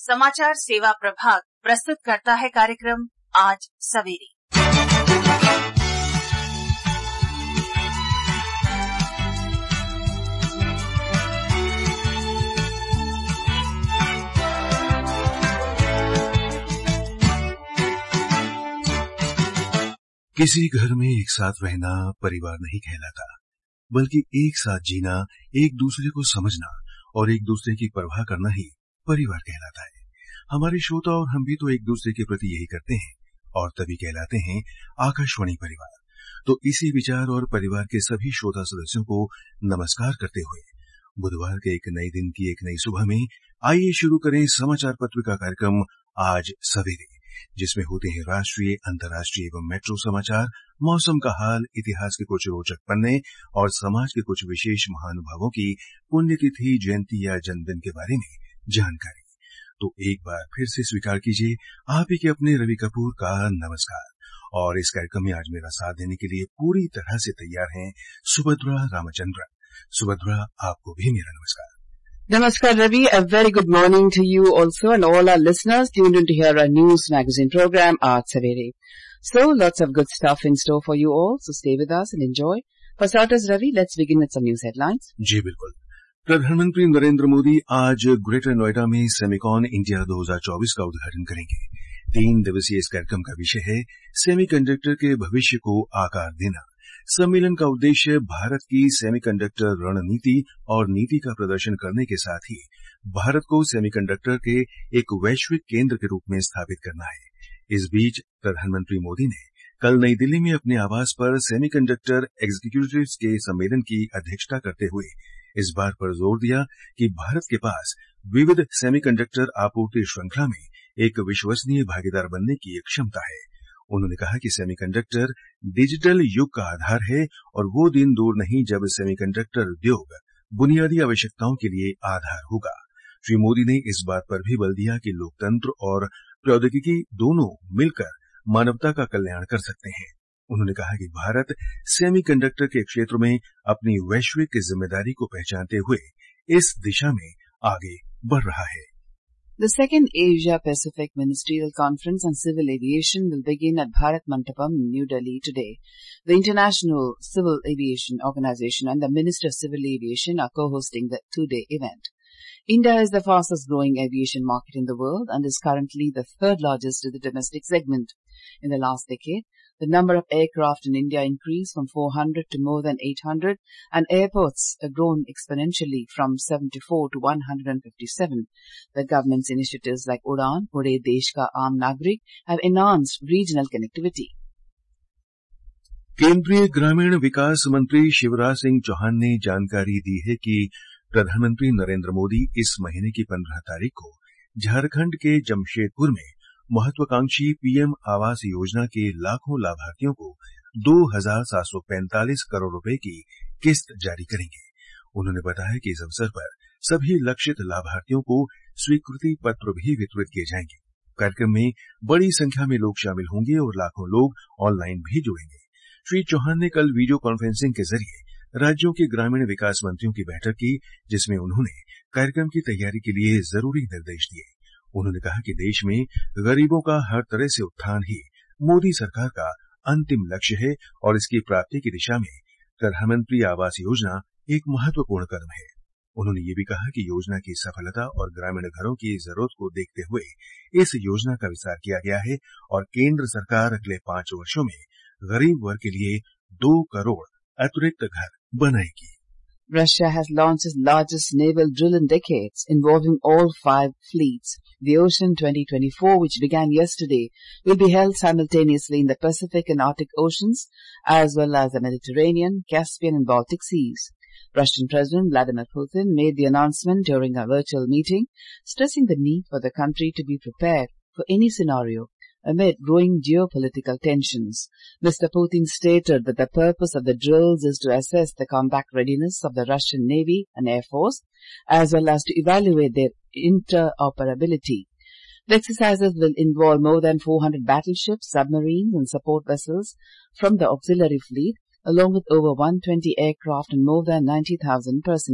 समाचार सेवा प्रभाग प्रस्तुत करता है कार्यक्रम आज सवेरे। किसी घर में एक साथ रहना परिवार नहीं कहलाता, बल्कि एक साथ जीना, एक दूसरे को समझना और एक दूसरे की परवाह करना ही परिवार कहलाता है। हमारे श्रोता और हम भी तो एक दूसरे के प्रति यही करते हैं और तभी कहलाते हैं आकाशवाणी परिवार। तो इसी विचार और परिवार के सभी श्रोता सदस्यों को नमस्कार करते हुए बुधवार के एक नए दिन की एक नई सुबह में आइए शुरू करें समाचार पत्र का कार्यक्रम आज सवेरे, जिसमें होते हैं राष्ट्रीय, अंतर्राष्ट्रीय एवं मेट्रो समाचार, मौसम का हाल, इतिहास के कुछ रोचक पन्ने और समाज के कुछ विशेष महानुभावों की पुण्यतिथि, जयंती या जन्मदिन के बारे में जानकारी। तो एक बार फिर से स्वीकार कीजिए आप ही के अपने रवि कपूर का नमस्कार। और इस कार्यक्रम में आज मेरा साथ देने के लिए पूरी तरह से तैयार हैं सुभद्रा रामचंद्रन। सुभद्रा, आपको भी मेरा नमस्कार। Namaskar Ravi, a very good morning to you also and all our listeners tuned in to hear our news magazine program Aaj Savere. So lots of good stuff in store for you all, so stay with us and enjoy. For starters Ravi, let's begin with some news headlines. जी बिल्कुल। प्रधानमंत्री नरेंद्र मोदी आज greater Noida में Semicon India 2024 का उद्घाटन करेंगे। 3 दिवसीय इस कार्यक्रम का विषय है सेमीकंडक्टर के भविष्य को आकार देना। सम्मेलन का उद्देश्य भारत की सेमीकंडक्टर रणनीति और नीति का प्रदर्शन करने के साथ ही भारत को सेमीकंडक्टर के एक वैश्विक केंद्र के रूप में स्थापित करना है। इस बीच प्रधानमंत्री मोदी ने कल नई दिल्ली में अपने आवास पर सेमीकंडक्टर एग्जीक्यूटिव्स के सम्मेलन की अध्यक्षता करते हुए इस बात पर जोर दिया कि भारत के पास विविध सेमीकंडक्टर आपूर्ति श्रृंखला में एक विश्वसनीय भागीदार बनने की क्षमता है। उन्होंने कहा कि सेमीकंडक्टर डिजिटल युग का आधार है और वो दिन दूर नहीं जब सेमीकंडक्टर उद्योग बुनियादी आवश्यकताओं के लिए आधार होगा। श्री मोदी ने इस बात पर भी बल दिया कि लोकतंत्र और प्रौद्योगिकी दोनों मिलकर मानवता का कल्याण कर सकते हैं। उन्होंने कहा कि भारत सेमीकंडक्टर के क्षेत्र में अपनी वैश्विक जिम्मेदारी को पहचानते हुए इस दिशा में आगे बढ़ रहा है। The second Asia-Pacific Ministerial Conference on Civil Aviation will begin at Bharat Mandapam in New Delhi today. The International Civil Aviation Organization and the Ministry of Civil Aviation are co-hosting the 2-day event. India is the fastest growing aviation market in the world and is currently the third largest in the domestic segment. In the last decade, the number of aircraft in India increased from 400 to more than 800 and airports have grown exponentially from 74 to 157. The government's initiatives like Udan, Ude Desh Ka Aam Nagrik have enhanced regional connectivity. केंद्रीय ग्रामीण विकास मंत्री शिवराज सिंह चौहान ने जानकारी दी है कि प्रधानमंत्री नरेंद्र मोदी इस महीने की 15 तारीख को झारखंड के जमशेदपुर में महत्वाकांक्षी पीएम आवास योजना के लाखों लाभार्थियों को 2,745 करोड़ रुपए की किस्त जारी करेंगे। उन्होंने बताया कि इस अवसर पर सभी लक्षित लाभार्थियों को स्वीकृति पत्र भी वितरित किए जाएंगे। कार्यक्रम में बड़ी संख्या में लोग शामिल होंगे और लाखों लोग ऑनलाइन भी जुड़ेंगे। श्री चौहान ने कल वीडियो कॉन्फ्रेंसिंग के जरिए राज्यों के ग्रामीण विकास मंत्रियों की बैठक की, जिसमें उन्होंने कार्यक्रम की तैयारी के लिए जरूरी निर्देश दिए। उन्होंने कहा कि देश में गरीबों का हर तरह से उत्थान ही मोदी सरकार का अंतिम लक्ष्य है और इसकी प्राप्ति की दिशा में प्रधानमंत्री आवास योजना एक महत्वपूर्ण कदम है। उन्होंने ये भी कहा कि योजना की सफलता और ग्रामीण घरों की जरूरत को देखते हुए इस योजना का विस्तार किया गया है और केंद्र सरकार अगले 5 वर्षों में गरीब वर्ग के लिए 2 करोड़ अतिरिक्त घर बनाएगी। Russia has launched its largest naval drill in decades, involving all 5 fleets. The Ocean 2024, which began yesterday, will be held simultaneously in the Pacific and Arctic Oceans, as well as the Mediterranean, Caspian and Baltic Seas. Russian President Vladimir Putin made the announcement during a virtual meeting, stressing the need for the country to be prepared for any scenario amid growing geopolitical tensions. Mr. Putin stated that the purpose of the drills is to assess the combat readiness of the Russian Navy and Air Force, as well as to evaluate their interoperability. The exercises will involve more than 400 battleships, submarines and support vessels from the auxiliary fleet, along with over 120 aircraft and more than 90,000 personnel.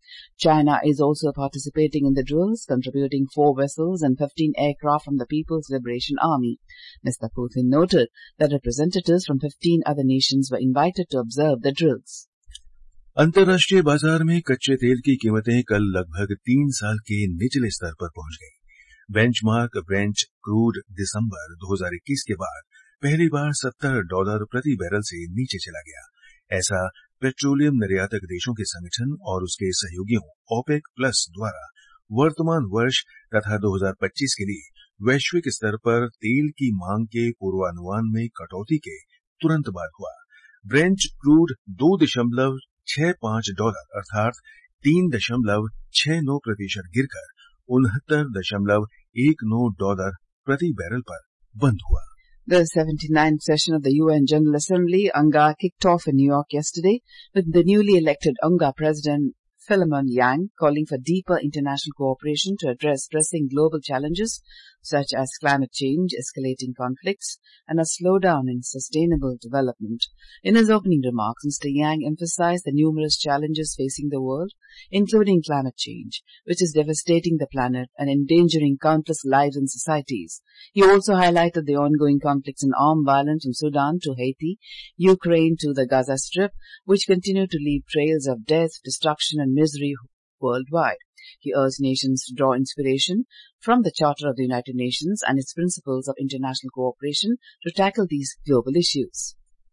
China is also participating in the drills, contributing 4 vessels and 15 aircraft from the People's Liberation Army. Mr. Putin noted that representatives from 15 other nations were invited to observe the drills. अंतर्राष्ट्रीय बाजार में कच्चे तेल की कीमतें कल लगभग 3 साल के निचले स्तर पर पहुंच गईं। बेंचमार्क ब्रेंट क्रूड दिसंबर 2021 के बाद पहली बार $70 प्रति बैरल से नीचे चला गया। ऐसा पेट्रोलियम निर्यातक देशों के संगठन और उसके सहयोगियों ओपेक प्लस द्वारा वर्तमान वर्ष तथा 2025 के लिए वैश्विक स्तर पर तेल की मांग के पूर्वानुमान में कटौती के तुरंत बाद हुआ। ब्रेंट क्रूड $2.65 अर्थात 3.69% गिरकर $69.19 प्रति बैरल पर बंद हुआ। The 79th session of the UN General Assembly, UNGA, kicked off in New York yesterday with the newly elected UNGA President Philemon Yang calling for deeper international cooperation to address pressing global challenges such as climate change, escalating conflicts, and a slowdown in sustainable development. In his opening remarks, Mr. Yang emphasized the numerous challenges facing the world, including climate change, which is devastating the planet and endangering countless lives and societies. He also highlighted the ongoing conflicts and armed violence from Sudan to Haiti, Ukraine to the Gaza Strip, which continue to leave trails of death, destruction, and misery worldwide. He urged nations to draw inspiration from the Charter of the United Nations and its principles of international cooperation to tackle these global issues.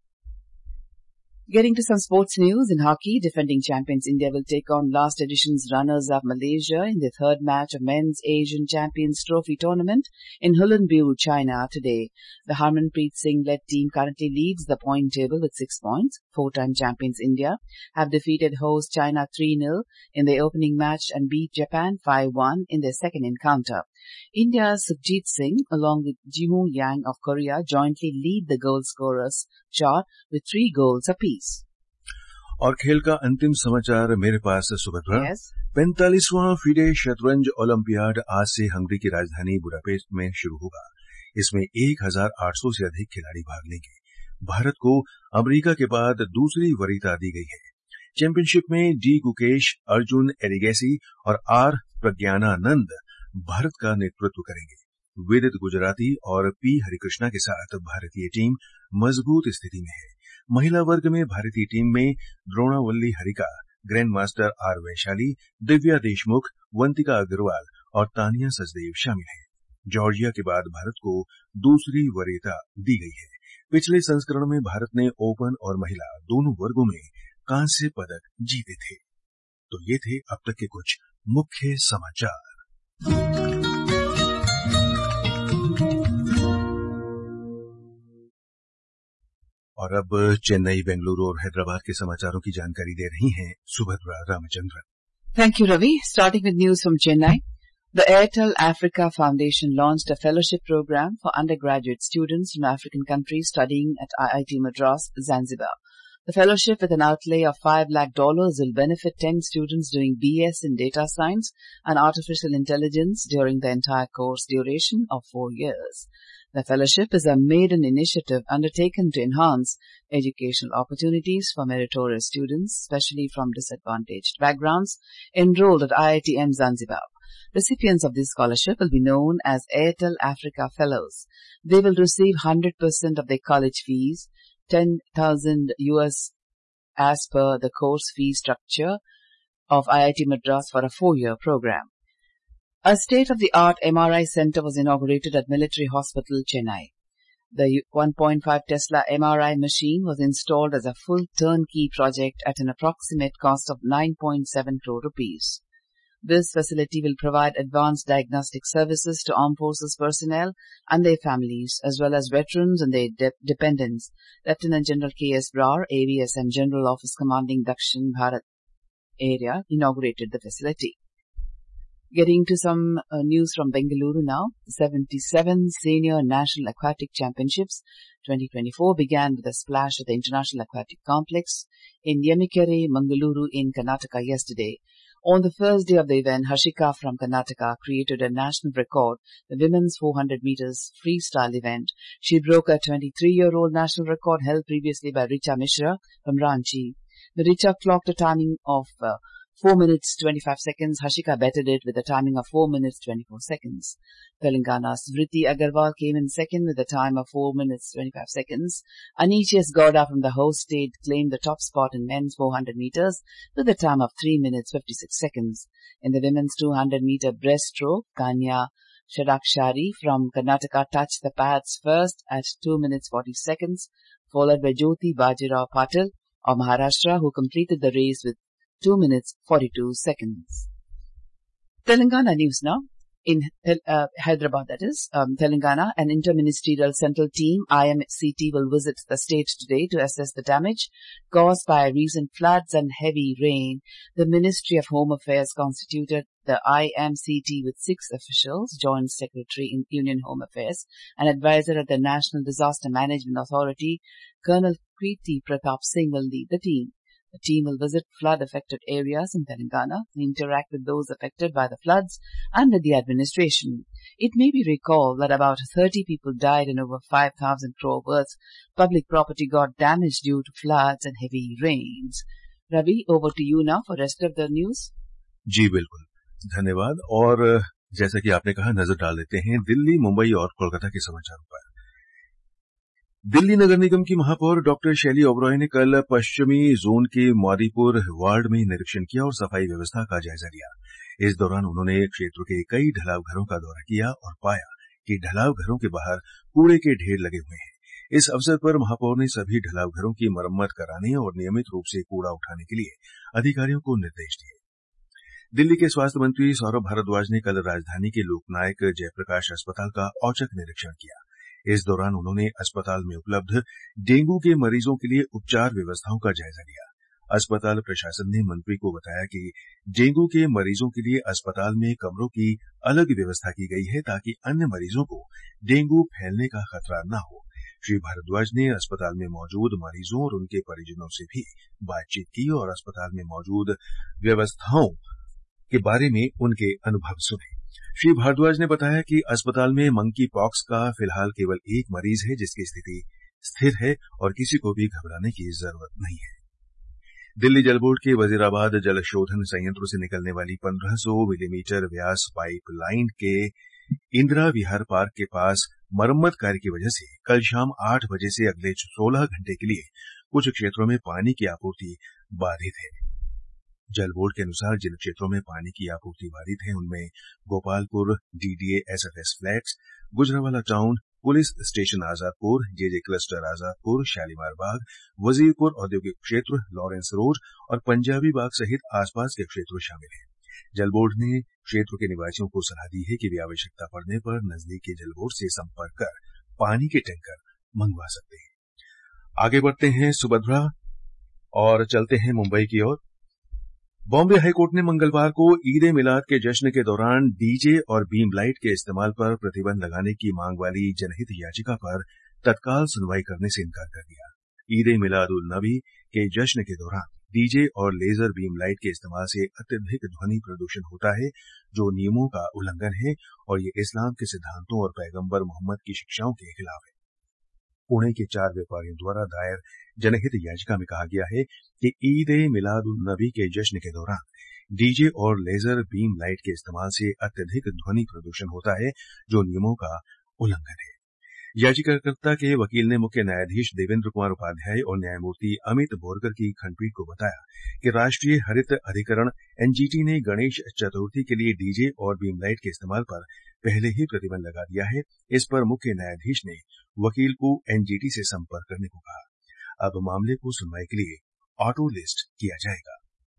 Getting to some sports news, in hockey, defending champions India will take on last edition's runners-up Malaysia in the third match of Men's Asian Champions Trophy tournament in Hulunbuir, China today. The Harmanpreet Singh-led team currently leads the point table with 6 points. 4-time champions India have defeated host China 3-0 in their opening match and beat Japan 5-1 in their second encounter. India's Sukhjit Singh, along with Jihoon Yang of Korea, jointly lead the goal scorers chart with 3 goals apiece. और खेल का अंतिम समाचार मेरे पास Subhadra. Yes. 45वां FIDE शतरंज olympiad आज से हंगरी की राजधानी बुडापेस्ट में शुरू होगा। इसमें 1800 से अधिक खिलाड़ी भाग लेंगे। भारत को अमेरिका के बाद दूसरी वरीयता दी गई है। चैंपियनशिप में डी गुकेश, अर्जुन एरिगैसी और आर प्रज्ञानानंद भारत का नेतृत्व करेंगे। विदित गुजराती और पी हरिकृष्णा के साथ भारतीय टीम मजबूत स्थिति में है। महिला वर्ग में भारतीय टीम में Dronavalli Harika, grand master R Vaishali, Divya Deshmukh, Vantika Agrawal और तानिया सचदेव शामिल हैं। जॉर्जिया के बाद भारत को दूसरी वरीयता दी गई है। पिछले संस्करण में भारत ने ओपन और महिला दोनों वर्गों में कांस्य पदक जीते थे। तो ये थे अब तक के कुछ मुख्य समाचार। और अब चेन्नई, बेंगलुरु और हैदराबाद के समाचारों की जानकारी दे रही हैं Subhadra Ramachandran. Thank you, Ravi. Starting with news from Chennai. The Airtel Africa Foundation launched a fellowship program for undergraduate students from African countries studying at IIT Madras, Zanzibar. The fellowship, with an outlay of $5 lakh, will benefit 10 students doing BS in data science and artificial intelligence during the entire course duration of 4 years. The fellowship is a maiden initiative undertaken to enhance educational opportunities for meritorious students, especially from disadvantaged backgrounds, enrolled at IITM Zanzibar. Recipients of this scholarship will be known as Airtel Africa Fellows. They will receive 100% of their college fees, $10,000 as per the course fee structure of IIT Madras for a 4-year program. A state-of-the-art MRI center was inaugurated at Military Hospital, Chennai. The 1.5 Tesla MRI machine was installed as a full turnkey project at an approximate cost of 9.7 crore rupees. This facility will provide advanced diagnostic services to armed forces personnel and their families, as well as veterans and their dependents. Lieutenant General K.S. Brar, AVSM General Office Commanding Dakshin Bharat area, inaugurated the facility. Getting to some news from Bengaluru now. The 77th Senior National Aquatic Championships 2024 began with a splash at the International Aquatic Complex in Yemikere, Mangaluru in Karnataka yesterday. On the first day of the event, Harshika from Karnataka created a national record, the women's 400 meters freestyle event. She broke a 23-year-old national record held previously by Richa Mishra from Ranchi. The Richa clocked a timing of 4 minutes 25 seconds. Hashika bettered it with a timing of 4 minutes 24 seconds. Telangana's Vritti Agarwal came in second with a time of 4 minutes 25 seconds. Anicius Gowda from the host state claimed the top spot in men's 400 meters with a time of 3 minutes 56 seconds. In the women's 200 meter breaststroke, Kanya Shadakshari from Karnataka touched the pads first at 2 minutes 40 seconds, followed by Jyoti Bajirao Patil of Maharashtra, who completed the race with 2 minutes 42 seconds. Telangana news now. In Hyderabad, that is, Telangana, an interministerial central team, IMCT, will visit the state today to assess the damage caused by recent floods and heavy rain. The Ministry of Home Affairs constituted the IMCT with 6 officials, Joint Secretary in Union Home Affairs, an advisor at the National Disaster Management Authority. Colonel Preeti Pratap Singh will lead the team. The team will visit flood-affected areas in Telangana and interact with those affected by the floods and with the administration. It may be recalled that about 30 people died and over 5,000 crore worth public property got damaged due to floods and heavy rains. Ravi, over to you now for rest of the news. जी बिल्कुल, धन्यवाद। और जैसा कि आपने कहा, नजर डाल देते हैं दिल्ली, मुंबई और कोलकाता के समाचारों पर। दिल्ली नगर निगम की महापौर डॉक्टर शैली ओबरॉय ने कल पश्चिमी जोन के मौदीपुर वार्ड में निरीक्षण किया और सफाई व्यवस्था का जायजा लिया। इस दौरान उन्होंने क्षेत्र के कई ढलाव घरों का दौरा किया और पाया कि ढलाव घरों के बाहर कूड़े के ढेर लगे हुए हैं। इस अवसर पर महापौर ने सभी ढलाव घरों की मरम्मत कराने और नियमित रूप से कूड़ा उठाने के लिए अधिकारियों को निर्देश दिए। दिल्ली के स्वास्थ्य मंत्री सौरभ भारद्वाज ने कल राजधानी के लोकनायक जयप्रकाश अस्पताल का औचक निरीक्षण किया। इस दौरान उन्होंने अस्पताल में उपलब्ध डेंगू के मरीजों के लिए उपचार व्यवस्थाओं का जायजा लिया। अस्पताल प्रशासन ने मंत्री को बताया कि डेंगू के मरीजों के लिए अस्पताल में कमरों की अलग व्यवस्था की गई है ताकि अन्य मरीजों को डेंगू फैलने का खतरा न हो। श्री भारद्वाज ने अस्पताल में मौजूद मरीजों और उनके परिजनों से भी बातचीत की और अस्पताल में मौजूद व्यवस्थाओं के बारे में उनके अनुभव सुने। श्री भारद्वाज ने बताया कि अस्पताल में मंकी पॉक्स का फिलहाल केवल एक मरीज है जिसकी स्थिति स्थिर है और किसी को भी घबराने की जरूरत नहीं है। दिल्ली जल बोर्ड के वजीराबाद जल शोधन संयंत्र से निकलने वाली 1500 मिलीमीटर व्यास पाइप लाइन के इंदिरा विहार पार्क के पास मरम्मत कार्य की वजह से कल शाम 8 बजे से अगले 16 घंटे के लिए कुछ क्षेत्रों में पानी की आपूर्ति बाधित है। जल बोर्ड के अनुसार जिन क्षेत्रों में पानी की आपूर्ति बाधित है उनमें Gopalpur DDA SFS flats, Gujranwala town, police station Azadpur, JJ cluster Azadpur, Shalimar Bagh, Wazirpur औद्योगिक क्षेत्र, लॉरेंस रोड और पंजाबी बाग सहित आसपास के क्षेत्र शामिल हैं। जल बोर्ड ने क्षेत्र के निवासियों को सलाह दी है कि वे आवश्यकता पड़ने पर नजदीकी जल बोर्ड से संपर्क कर पानी के टैंकर मंगवा सकते हैं। आगे बढ़ते हैं सुभद्रा और चलते हैं मुंबई की ओर। बॉम्बे हाईकोर्ट ने मंगलवार को ईद ए मिलाद के जश्न के दौरान डीजे और बीम लाइट के इस्तेमाल पर प्रतिबंध लगाने की मांग वाली जनहित याचिका पर तत्काल सुनवाई करने से इनकार कर दिया। ईद ए मिलाद उल नबी के जश्न के दौरान डीजे और लेजर बीम लाइट के इस्तेमाल से अत्यधिक ध्वनि प्रदूषण होता है जो नियमों का उल्लंघन है और ये इस्लाम के सिद्धांतों और पैगंबर मोहम्मद की शिक्षाओं के खिलाफ है। पुणे के 4 व्यापारियों द्वारा दायर जनहित याचिका में कहा गया है कि ईद ए मिलाद उन नबी के जश्न के दौरान डीजे और लेजर बीम लाइट के इस्तेमाल से अत्यधिक ध्वनि प्रदूषण होता है जो नियमों का उल्लंघन है। याचिकाकर्ता के वकील ने मुख्य न्यायाधीश देवेंद्र कुमार उपाध्याय और न्यायमूर्ति अमित बोरकर की खंडपीठ को बताया कि राष्ट्रीय हरित अधिकरण एनजीटी ने गणेश चतुर्थी के लिए डीजे और बीम लाइट के इस्तेमाल पर पहले ही प्रतिबंध लगा दिया है। इस पर मुख्य न्यायाधीश ने वकील को एनजीटी से संपर्क करने को कहा। अब मामले को सुनवाई के लिए ऑटो लिस्ट किया जाएगा।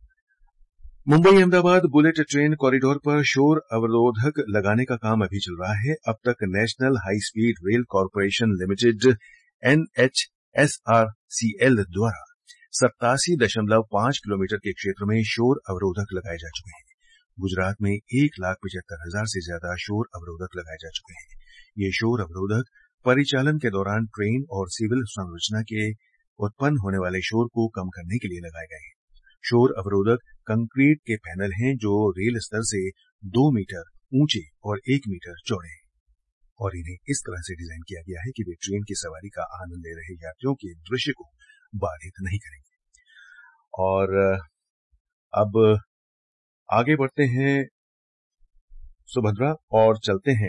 Mumbai Ahmedabad bullet train corridor पर शोर अवरोधक लगाने का काम अभी चल रहा है। अब तक national high speed rail corporation limited NHSRCL द्वारा 87.5 किलोमीटर के क्षेत्र में शोर अवरोधक लगाए जा चुके हैं। गुजरात में 1,75,000 से ज्यादा शोर अवरोधक लगाए जा चुके हैं। ये शोर अवरोधक परिचालन के दौरान ट्रेन और सिविल संरचना के उत्पन्न होने वाले शोर को कम करने के लिए लगाए गए हैं। शोर अवरोधक कंक्रीट के पैनल हैं जो रेल स्तर से 2 मीटर ऊंचे और 1 मीटर चौड़े हैं और इन्हें इस तरह से डिजाइन किया गया है कि वे ट्रेन की सवारी का आनंद ले रहे यात्रियों के दृश्य को बाधित नहीं करेंगे। और अब आगे बढ़ते हैं सुभद्रा और चलते हैं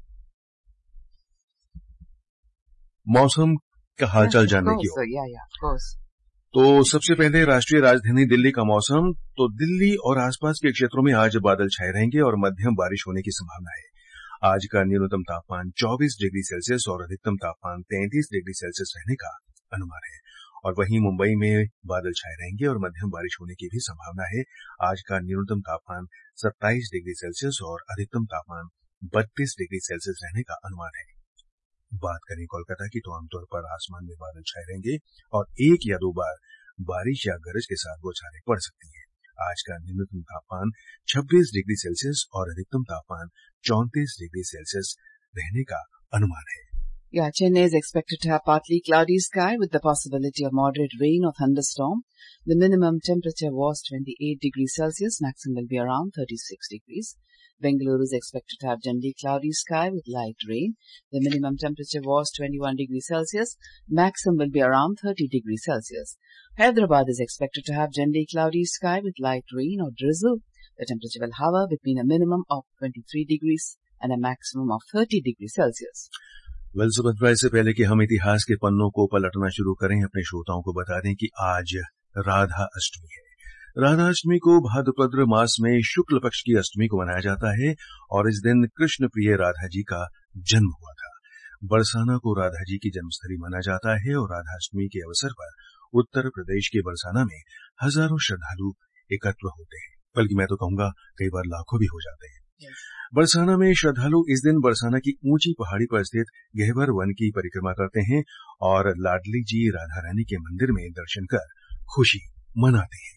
मौसम का हालचाल जानने की ओर। तो सबसे पहले राष्ट्रीय राजधानी दिल्ली का मौसम। तो दिल्ली और आसपास के क्षेत्रों में आज बादल छाए रहेंगे और मध्यम बारिश होने की संभावना है। आज का न्यूनतम तापमान 24 डिग्री सेल्सियस और अधिकतम तापमान 33 डिग्री सेल्सियस रहने का अनुमान है। और वहीं मुंबई में बादल छाए रहेंगे और मध्यम बारिश होने की भी संभावना है। आज का न्यूनतम तापमान 27 डिग्री सेल्सियस और अधिकतम तापमान 32 डिग्री सेल्सियस रहने का अनुमान है। बात करें कोलकाता की तो आमतौर पर आसमान में बादल छाए रहेंगे और एक या दो बार बारिश या गरज के साथ बौछारें पड़ सकती हैं। आज का न्यूनतम तापमान 26 डिग्री सेल्सियस और अधिकतम तापमान 34 डिग्री सेल्सियस रहने का अनुमान है। Yeah, Chennai is expected to have partly cloudy sky with the possibility of moderate rain or thunderstorm. The minimum temperature was 28 degrees Celsius, maximum will be around 36 degrees. Bengaluru is expected to have generally cloudy sky with light rain. The minimum temperature was 21 degrees Celsius, maximum will be around 30 degrees Celsius. Hyderabad is expected to have generally cloudy sky with light rain or drizzle. The temperature will hover between a minimum of 23 degrees and a maximum of 30 degrees Celsius. Well Subhadra, इससे पहले कि हम इतिहास के पन्नों को पलटना शुरू करें, अपने श्रोताओं को बता दें कि आज राधा अष्टमी है। राधा अष्टमी को भाद्रपद मास में शुक्ल पक्ष की अष्टमी को मनाया जाता है और इस दिन कृष्ण प्रिय राधा जी का जन्म हुआ था। बरसाना को राधा जी की जन्मस्थली माना जाता है और राधा अष्टमी के अवसर पर उत्तर प्रदेश के बरसाना में हजारों श्रद्धालु एकत्र होते हैं, बल्कि मैं तो कहूंगा कई बार लाखों भी हो जाते हैं। बरसाना में श्रद्धालु इस दिन बरसाना की ऊंची पहाड़ी पर स्थित गहवर वन की परिक्रमा करते हैं और लाडली जी राधा रानी के मंदिर में दर्शन कर खुशी मनाते हैं।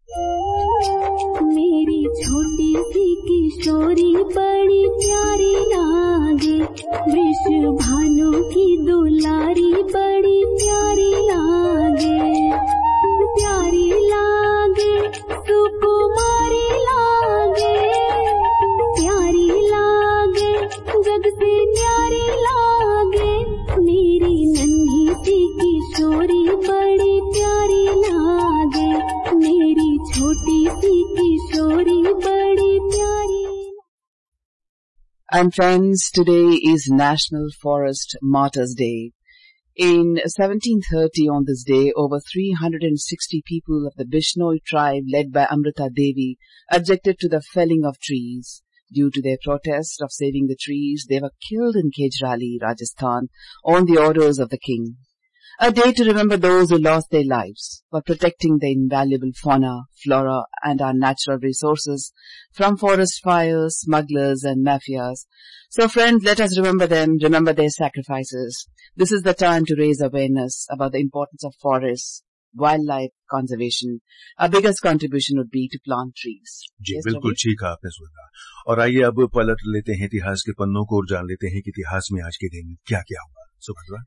मेरी छोटी सी किशोरी बड़ी प्यारी लागे, विश्व भानु की दुलारी बड़ी प्यारी लागे, प्यारी लागे सुकुमारी लागे, प्यारी लागे जग से प्यारी लागे, मेरी नन्ही सी किशोरी बड़ी प्यारी लागे, मेरी छोटी सी किशोरी बड़ी प्यारी। And friends, today is National Forest Martyrs Day. In 1730 on this day, over 360 people of the Bishnoi tribe led by Amrita Devi objected to the felling of trees. Due to their protest of saving the trees, they were killed in Kejrali, Rajasthan, on the orders of the king. A day to remember those who lost their lives for protecting the invaluable fauna, flora, and our natural resources from forest fires, smugglers, and mafias. So friends, let us remember them, remember their sacrifices. This is the time to raise awareness about the importance of forests, wildlife conservation. Our biggest contribution would be to plant trees. जी बिल्कुल ठीक है आपने सुना। और आइए अब पलट लेते हैं इतिहास के पन्नों को और जान लेते हैं कि इतिहास में आज के दिन क्या क्या हुआ। Subhadra.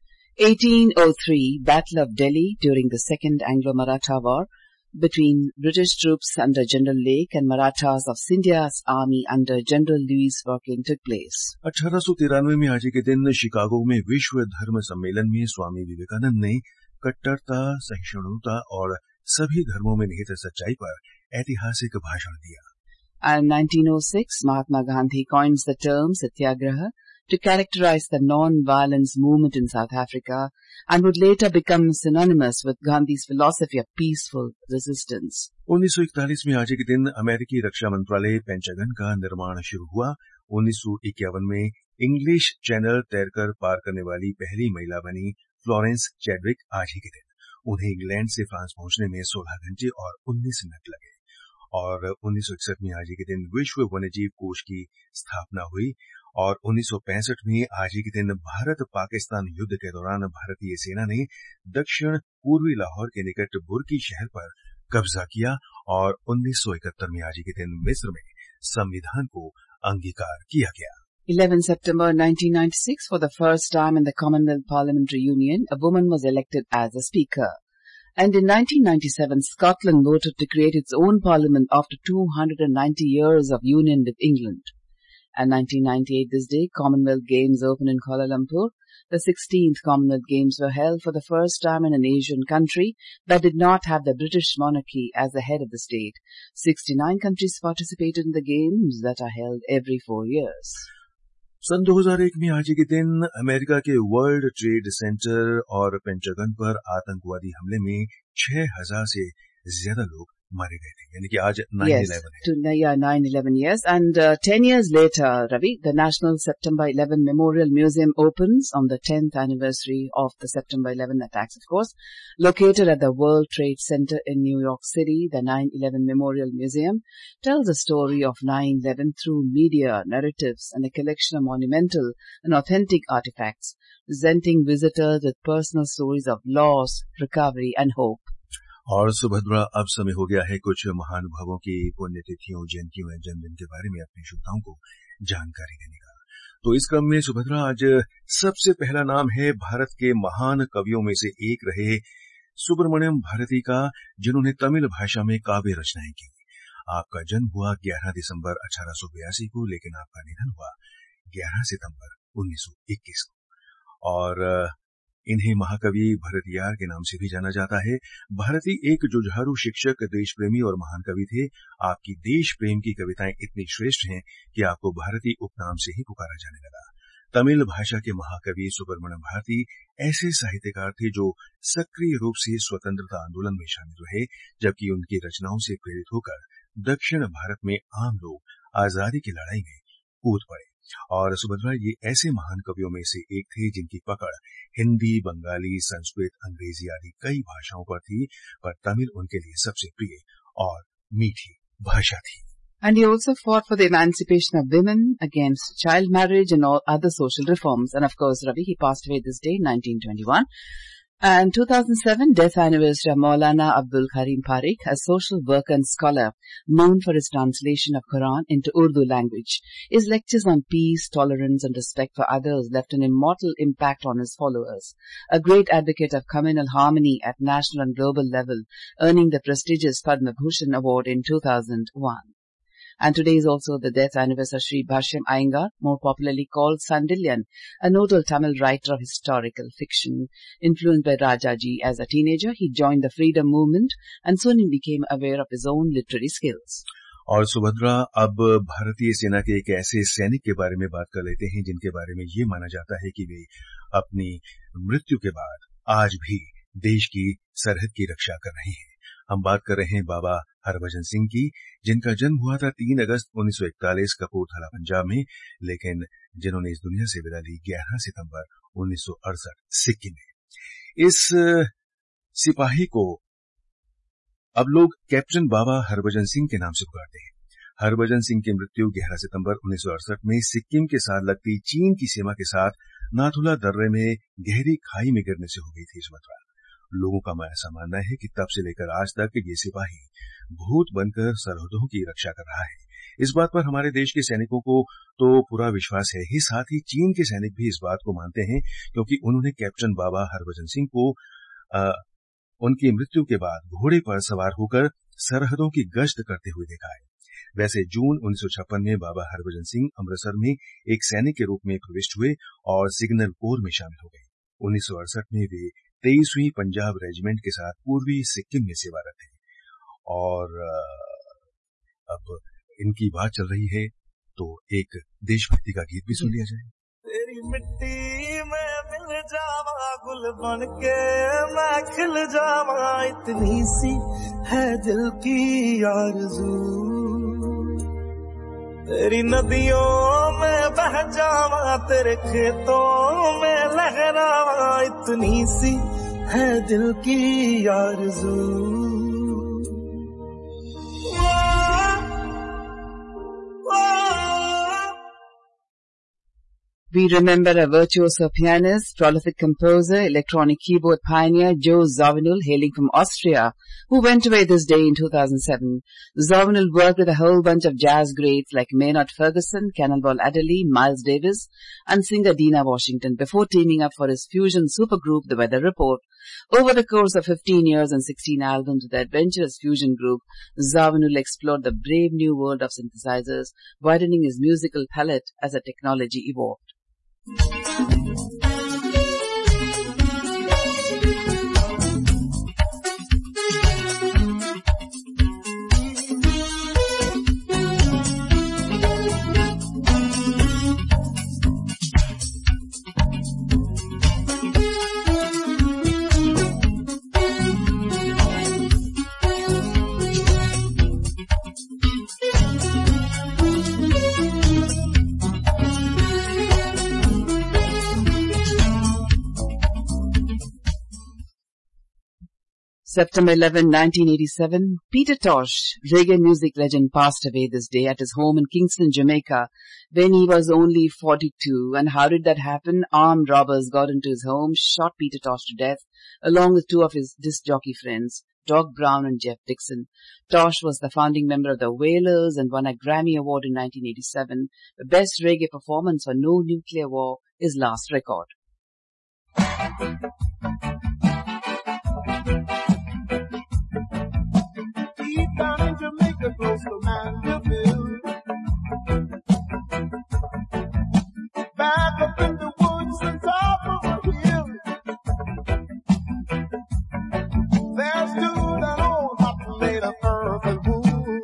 1803, Battle of Delhi during the Second Anglo-Maratha War between British troops under General Lake and Marathas of Scindia's army under General Louis Walking took place. 1893 में आज के दिन शिकागो में विश्व धर्म सम्मेलन में स्वामी विवेकानंद ने कट्टरता, सहिष्णुता और सभी धर्मों में निहित सच्चाई पर ऐतिहासिक भाषण दिया। And 1906, Mahatma Gandhi coins the term Satyagraha to characterize the non-violence movement in South Africa and would later become synonymous with Gandhi's philosophy of peaceful resistance. 1941 में आज के दिन अमेरिकी रक्षा मंत्रालय पेंटागन का निर्माण शुरू हुआ। 1951 में इंग्लिश चैनल तैरकर पार करने वाली पहली महिला बनी फ्लोरेंस चैडविक आज ही के दिन। उन्हें इंग्लैंड से फ्रांस पहुंचने में 16 घंटे और 19 मिनट लगे। और 1961 में आज के दिन विश्व वन्यजीव कोष की स्थापना हुई और 1965 में आज के दिन भारत पाकिस्तान युद्ध के दौरान भारतीय सेना ने दक्षिण पूर्वी लाहौर के निकट बुर्की शहर पर कब्जा किया और 1971 में आज के दिन मिस्र में संविधान को अंगीकार किया गया। 11 September 1996, for the first time in the Commonwealth Parliamentary Union, a woman was elected as a speaker. And in 1997, Scotland voted to create its own parliament after 290 years of union with England. And 1998 this day, Commonwealth Games opened in Kuala Lumpur. The 16th Commonwealth Games were held for the first time in an Asian country that did not have the British monarchy as the head of the state. 69 countries participated in the games that are held every 4 years. सन 2001 में आज के दिन America के World Trade Center और Pentagon पर आतंकवादी हमले में 6,000 से ज्यादा लोग मारे गए थे, यानी कि आज 9/11 है. 9/11, yes. And 10 years later, Ravi, the National September 11 Memorial Museum opens on the 10th anniversary of the September 11 attacks, of course. Located at the World Trade Center in New York City, the 9/11 Memorial Museum tells the story of 9/11 through media, narratives, and a collection of monumental and authentic artifacts, presenting visitors with personal stories of loss, recovery, and hope. और सुभद्रा, अब समय हो गया है कुछ महानुभावों की पुण्यतिथियों, जयंतियों या जन्मदिन के बारे में अपने श्रोताओं को जानकारी देने का. तो इस क्रम में सुभद्रा, आज सबसे पहला नाम है भारत के महान कवियों में से एक रहे सुब्रमण्यम भारती का, जिन्होंने तमिल भाषा में काव्य रचनाएं की. आपका जन्म हुआ 11 दिसंबर 1882 को, लेकिन आपका निधन हुआ 11 सितंबर 1921 को. और इन्हें महाकवि भरतियार के नाम से भी जाना जाता है. भारती एक जुझारू शिक्षक, देशप्रेमी और महान कवि थे. आपकी देश प्रेम की कविताएं इतनी श्रेष्ठ हैं कि आपको भारती उपनाम से ही पुकारा जाने लगा. तमिल भाषा के महाकवि सुब्रमण्यम भारती ऐसे साहित्यकार थे जो सक्रिय रूप से स्वतंत्रता आंदोलन में शामिल रहे, जबकि उनकी रचनाओं से प्रेरित होकर दक्षिण भारत में आम लोग आजादी की लड़ाई में कूद पड़े. और सुभद्रा, ये ऐसे महान कवियों में से एक थे जिनकी पकड़ हिंदी, बंगाली, संस्कृत, अंग्रेजी आदि कई भाषाओं पर थी, पर तमिल उनके लिए सबसे प्रिय और मीठी भाषा थी. And he also fought for the emancipation of women, against child marriage and all other social reforms. And of course, Ravi, he passed away this day, 1921. And 2007, death anniversary of Maulana Abdul Karim Parikh, a social worker and scholar known for his translation of Quran into Urdu language. His lectures on peace, tolerance and respect for others left an immortal impact on his followers. A great advocate of communal harmony at national and global level, earning the prestigious Padma Bhushan Award in 2001. And today is also the death anniversary of Sri Bhashyam Iyengar, more popularly called Sandilyan, a notable Tamil writer of historical fiction. Influenced by Rajaji as a teenager, he joined the freedom movement and soon he became aware of his own literary skills. और सुभद्रा, अब भारतीय सेना के एक ऐसे सैनिक के बारे में बात कर लेते हैं जिनके बारे में ये माना जाता है कि वे अपनी मृत्यु के बाद आज भी देश की सरहद की रक्षा कर रहे हैं. हम बात कर रहे हैं बाबा हरभजन सिंह की, जिनका जन्म हुआ था 3 अगस्त 1941 कपूरथला, पंजाब में, लेकिन जिन्होंने इस दुनिया से विदा ली 11 सितंबर 1968 सिक्किम में. इस सिपाही को अब लोग कैप्टन बाबा हरभजन सिंह के नाम से पुकारते हैं. हरभजन सिंह की मृत्यु 11 सितंबर 1968 में सिक्किम के साथ लगती चीन की सीमा के साथ नाथुला दर्रे में गहरी खाई में गिरने से हो गई थी. इस मतलब लोगों का ऐसा मानना है कि तब से लेकर आज तक ये सिपाही भूत बनकर सरहदों की रक्षा कर रहा है. इस बात पर हमारे देश के सैनिकों को तो पूरा विश्वास है ही, साथ ही चीन के सैनिक भी इस बात को मानते हैं, क्योंकि उन्होंने कैप्टन बाबा हरभजन सिंह को उनकी मृत्यु के बाद घोड़े पर सवार होकर सरहदों की गश्त करते हुए देखा है. वैसे जून 1956 में बाबा हरभजन सिंह अमृतसर में एक सैनिक के रूप में प्रविष्ट हुए और सिग्नल कोर में शामिल हो गए. 1968 में वे 23वीं पंजाब रेजिमेंट के साथ पूर्वी सिक्किम में सेवारत थे. और अब इनकी बात चल रही है तो एक देशभक्ति का गीत भी सुन लिया जाए. तेरी मिट्टी में मिल जावा, गुल बन के मैं खिल जावा, इतनी सी है दिल की आरज़ू. तेरी नदियों में बह जावा, तेरे खेतों में लहरावा, इतनी सी है दिल की आरज़ू. We remember a virtuoso pianist, prolific composer, electronic keyboard pioneer Joe Zawinul, hailing from Austria, who went away this day in 2007. Zawinul worked with a whole bunch of jazz greats like Maynard Ferguson, Cannonball Adderley, Miles Davis, and singer Dinah Washington before teaming up for his fusion supergroup, The Weather Report. Over the course of 15 years and 16 albums with the adventurous fusion group, Zawinul explored the brave new world of synthesizers, widening his musical palette as the technology evolved. September 11, 1987, Peter Tosh, reggae music legend, passed away this day at his home in Kingston, Jamaica, when he was only 42. And how did that happen? Armed robbers got into his home, shot Peter Tosh to death, along with two of his disc jockey friends, Doc Brown and Jeff Dixon. Tosh was the founding member of the Wailers and won a Grammy Award in 1987. The best reggae performance for No Nuclear War, his last record. Deep down in Jamaica, close to Mandeville. Back up in the woods and top of a hill, there stood an old hut made of earth and wood.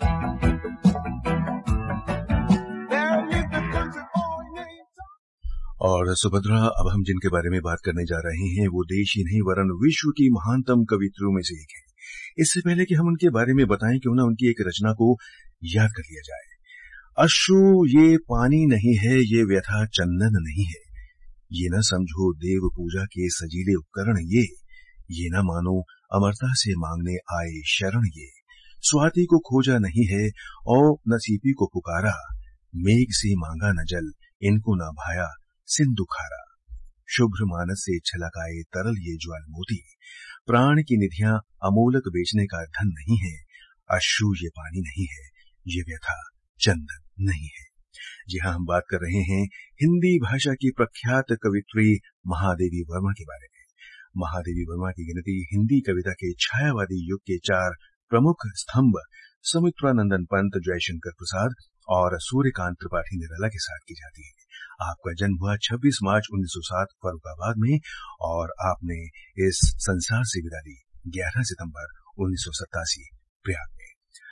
There lived a country boy named Tom. और सुभद्रा, अब हम जिनके बारे में बात करने जा रहे हैं वो देश ही नहीं वरन विश्व की महानतम कवित्रियों में से एक है। इससे पहले कि हम उनके बारे में बताएं, क्यों ना उनकी एक रचना को याद कर लिया जाए। अश्रु ये पानी नहीं है, ये व्यथा चंदन नहीं है, ये न समझो देव पूजा के सजीले उपकरण, ये न मानो अमरता से मांगने आए शरण, ये स्वाति को खोजा नहीं है और नसीबी को पुकारा, मेघ से मांगा न जल इनको न भाया सिंधु खारा, शुभ्र मानस से छलकाए तरल ये ज्वाल मोती, प्राण की निधियां अमोलक बेचने का धन नहीं है, अश्रु ये पानी नहीं है, ये व्यथा चंदन नहीं है। जी हाँ, हम बात कर रहे हैं हिंदी भाषा की प्रख्यात कवित्री महादेवी वर्मा के बारे में। महादेवी वर्मा की गिनती हिंदी कविता के छायावादी युग के चार प्रमुख स्तंभ सुमित्रानंदन पंत, जयशंकर प्रसाद और सूर्यकांत त्रिपाठी निराला के साथ की जाती है। आपका जन्म हुआ 26 मार्च 1907 फर्रुखाबाद में और आपने इस संसार से विदा ली 11 सितंबर 1987 प्रयाग में।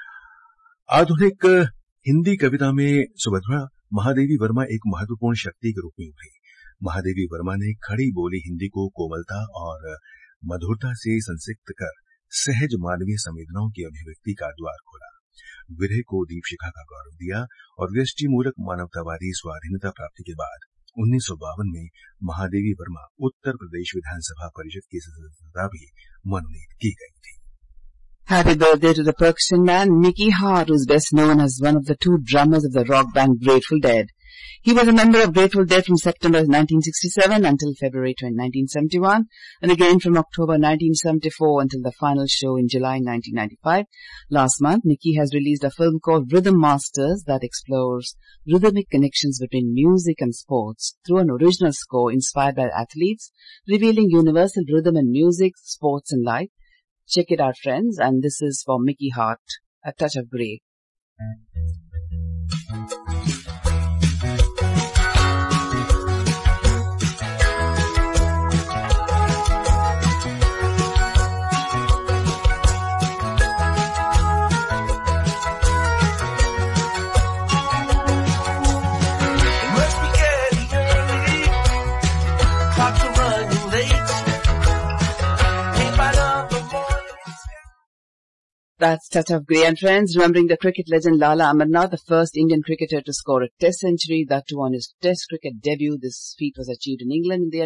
आधुनिक हिंदी कविता में सुभद्रा महादेवी वर्मा एक महत्वपूर्ण शक्ति के रूप में उभरी। महादेवी वर्मा ने खड़ी बोली हिंदी को कोमलता और मधुरता से संसिक्त कर सहज मानवीय संवेदनाओं की अभिव्यक्ति का द्वार खोला, विरह को दीपशिखा का गौरव दिया और व्यष्टिमूलक मानवतावादी स्वाधीनता प्राप्ति के बाद 1952 में महादेवी वर्मा उत्तर प्रदेश विधानसभा परिषद की सदस्यता भी मनोनीत की गई थी। Happy birthday to the percussion man Mickey Hart, who is best known as one of the two drummers of the rock band Grateful Dead. He was a member of Grateful Dead from September 1967 until February 1971, and again from October 1974 until the final show in July 1995. Last month, Mickey has released a film called Rhythm Masters that explores rhythmic connections between music and sports through an original score inspired by athletes, revealing universal rhythm in music, sports and life. Check it out, friends, and this is for Mickey Hart, A Touch of Grey. That's Touch of Grey. And friends, remembering the cricket legend Lala Amarnath, the first Indian cricketer to score a test century, that too on his test cricket debut. This feat was achieved in England in the year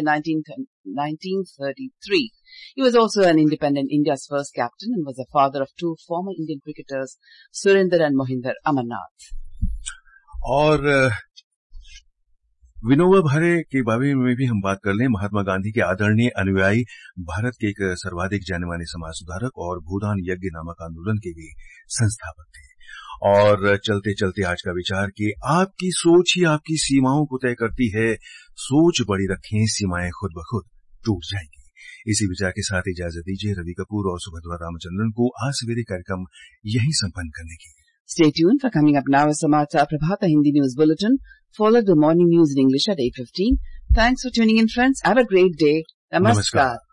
1933. He was also an independent India's first captain and was the father of two former Indian cricketers, Surinder and Mohinder Amarnath. और विनोबा भावे के बारे में भी हम बात कर लें। महात्मा गांधी के आदरणीय अनुयायी, भारत के एक सर्वाधिक जाने माने समाज सुधारक और भूदान यज्ञ नामक आंदोलन के भी संस्थापक थे। और चलते चलते आज का विचार कि आपकी सोच ही आपकी सीमाओं को तय करती है, सोच बड़ी रखें, सीमाएं खुद ब खुद टूट जाएंगी। इसी विचार के साथ इजाजत दीजिए रवि कपूर और सुभद्रा रामचंद्रन को आज सवेरे कार्यक्रम यहीं संपन्न करने की। Stay tuned for coming up now is Samachar Prabhata Hindi News Bulletin, followed the morning news in English at 8:15. Thanks for tuning in, friends. Have a great day. Namaskar.